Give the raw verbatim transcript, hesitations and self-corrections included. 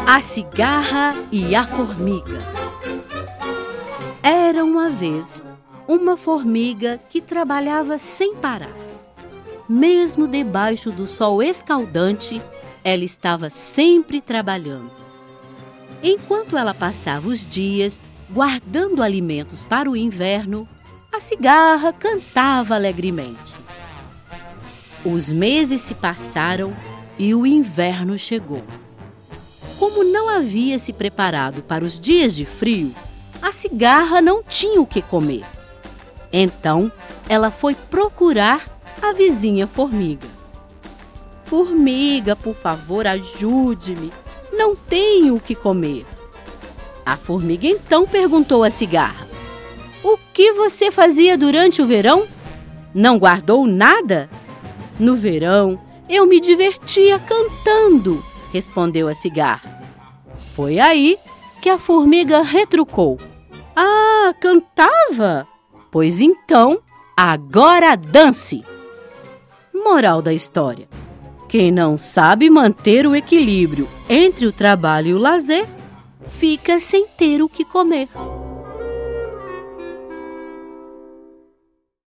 A cigarra e a formiga. Era uma vez uma formiga que trabalhava sem parar. Mesmo debaixo do sol escaldante, ela estava sempre trabalhando. Enquanto ela passava os dias guardando alimentos para o inverno, a cigarra cantava alegremente. Os meses se passaram e o inverno chegou. Como não havia se preparado para os dias de frio, a cigarra não tinha o que comer. Então, ela foi procurar a vizinha formiga. Formiga, por favor, ajude-me. Não tenho o que comer. A formiga então perguntou à cigarra: o que você fazia durante o verão? Não guardou nada? No verão, eu me divertia cantando, respondeu a cigarra. Foi aí que a formiga retrucou: ah, cantava? Pois então, agora dance! Moral da história: quem não sabe manter o equilíbrio entre o trabalho e o lazer, fica sem ter o que comer.